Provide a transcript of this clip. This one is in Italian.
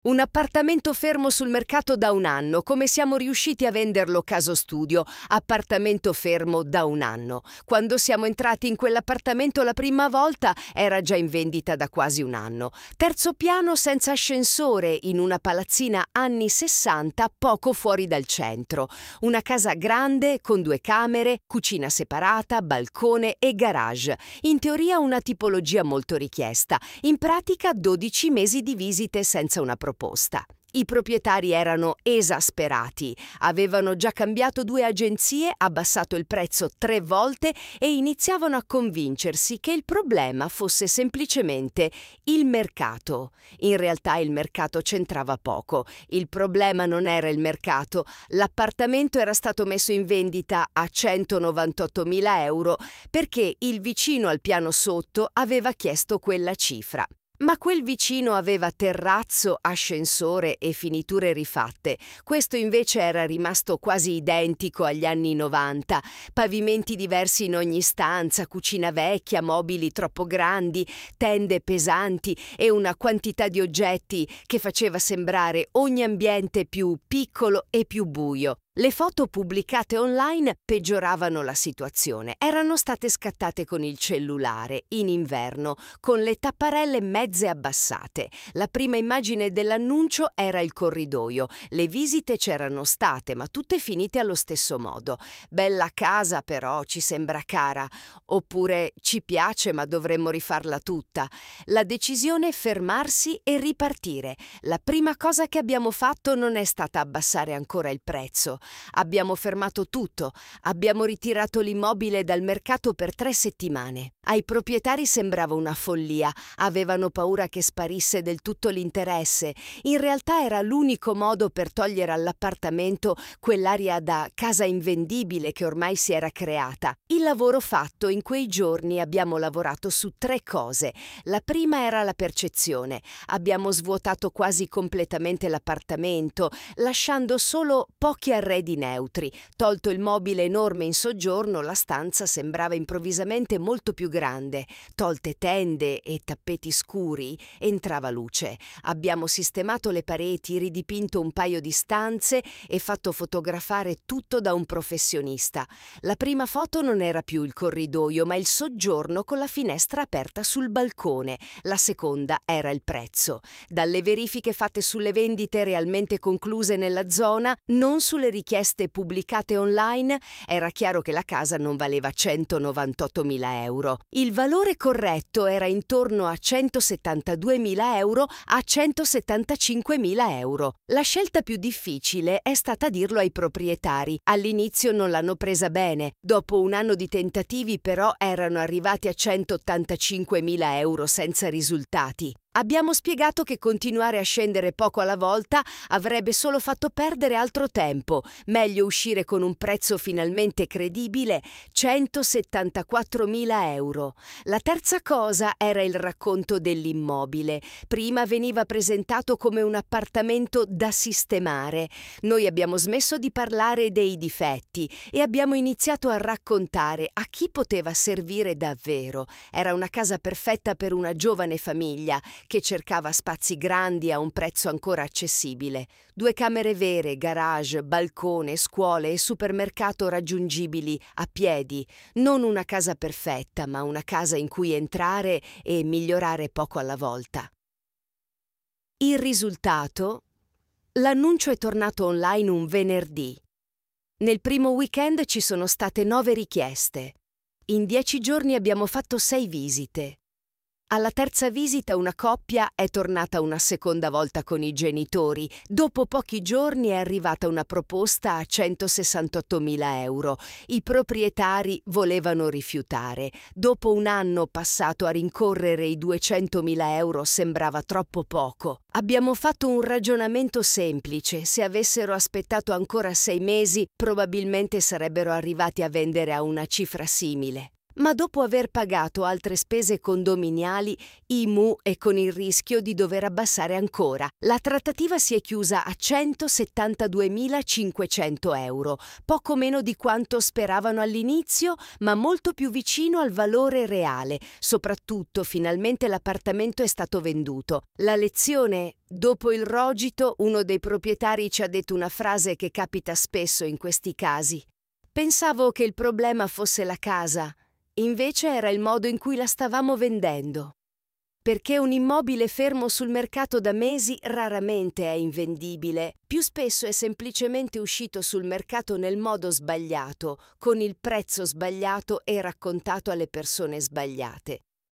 Un appartamento fermo sul mercato da un anno, come siamo riusciti a venderlo caso studio? Appartamento fermo da un anno. Quando siamo entrati in quell'appartamento la prima volta era già in vendita da quasi un anno. Terzo piano senza ascensore in una palazzina anni 60 poco fuori dal centro. Una casa grande con 2 camere, cucina separata, balcone e garage. In teoria una tipologia molto richiesta. In pratica 12 mesi di visite senza una proposta. I proprietari erano esasperati, avevano già cambiato 2 agenzie, abbassato il prezzo 3 volte e iniziavano a convincersi che il problema fosse semplicemente il mercato. In realtà il mercato c'entrava poco. Il problema non era il mercato. L'appartamento era stato messo in vendita a 198.000 euro perché il vicino al piano sotto aveva chiesto quella cifra. Ma quel vicino aveva terrazzo, ascensore e finiture rifatte. Questo invece era rimasto quasi identico agli anni 90. Pavimenti diversi in ogni stanza, cucina vecchia, mobili troppo grandi, tende pesanti e una quantità di oggetti che faceva sembrare ogni ambiente più piccolo e più buio. Le foto pubblicate online peggioravano la situazione. Erano state scattate con il cellulare, in inverno, con le tapparelle mezze abbassate. La prima immagine dell'annuncio era il corridoio. Le visite c'erano state, ma tutte finite allo stesso modo. Bella casa, però ci sembra cara. Oppure ci piace, ma dovremmo rifarla tutta. La decisione è fermarsi e ripartire. La prima cosa che abbiamo fatto non è stata abbassare ancora il prezzo. Abbiamo fermato tutto, abbiamo ritirato l'immobile dal mercato per 3 settimane. Ai proprietari sembrava una follia, avevano paura che sparisse del tutto l'interesse. In realtà era l'unico modo per togliere all'appartamento quell'aria da casa invendibile che ormai si era creata. Il lavoro fatto in quei giorni abbiamo lavorato su 3 cose. La prima era la percezione. Abbiamo svuotato quasi completamente l'appartamento, lasciando solo pochi arredi neutri. Tolto il mobile enorme in soggiorno, la stanza sembrava improvvisamente molto più grande. Tolte tende e tappeti scuri, entrava luce. Abbiamo sistemato le pareti, ridipinto un paio di stanze e fatto fotografare tutto da un professionista. La prima foto non era più il corridoio, ma il soggiorno con la finestra aperta sul balcone. La seconda era il prezzo. Dalle verifiche fatte sulle vendite realmente concluse nella zona, non sulle richieste pubblicate online, era chiaro che la casa non valeva 198.000 euro. Il valore corretto era intorno a 172.000 euro a 175.000 euro. La scelta più difficile è stata dirlo ai proprietari. All'inizio non l'hanno presa bene. Dopo un anno di tentativi però erano arrivati a 185.000 euro senza risultati. Abbiamo spiegato che continuare a scendere poco alla volta avrebbe solo fatto perdere altro tempo. Meglio uscire con un prezzo finalmente credibile, 174.000 euro. La terza cosa era il racconto dell'immobile. Prima veniva presentato come un appartamento da sistemare. Noi abbiamo smesso di parlare dei difetti e abbiamo iniziato a raccontare a chi poteva servire davvero. Era una casa perfetta per una giovane famiglia che cercava spazi grandi a un prezzo ancora accessibile. 2 camere vere, garage, balcone, scuole e supermercato raggiungibili a piedi. Non una casa perfetta, ma una casa in cui entrare e migliorare poco alla volta. Il risultato? L'annuncio è tornato online un venerdì. Nel primo weekend ci sono state 9 richieste. In 10 giorni abbiamo fatto 6 visite. Alla terza visita una coppia è tornata una seconda volta con i genitori. Dopo pochi giorni è arrivata una proposta a 168.000 euro. I proprietari volevano rifiutare. Dopo un anno passato a rincorrere i 200.000 euro sembrava troppo poco. Abbiamo fatto un ragionamento semplice. Se avessero aspettato ancora 6 mesi, probabilmente sarebbero arrivati a vendere a una cifra simile. Ma dopo aver pagato altre spese condominiali, IMU e con il rischio di dover abbassare ancora, la trattativa si è chiusa a 172.500 euro, poco meno di quanto speravano all'inizio, ma molto più vicino al valore reale. Soprattutto, finalmente l'appartamento è stato venduto. La lezione? Dopo il rogito, uno dei proprietari ci ha detto una frase che capita spesso in questi casi. Pensavo che il problema fosse la casa. Invece era il modo in cui la stavamo vendendo. Perché un immobile fermo sul mercato da mesi raramente è invendibile, più spesso è semplicemente uscito sul mercato nel modo sbagliato, con il prezzo sbagliato e raccontato alle persone sbagliate.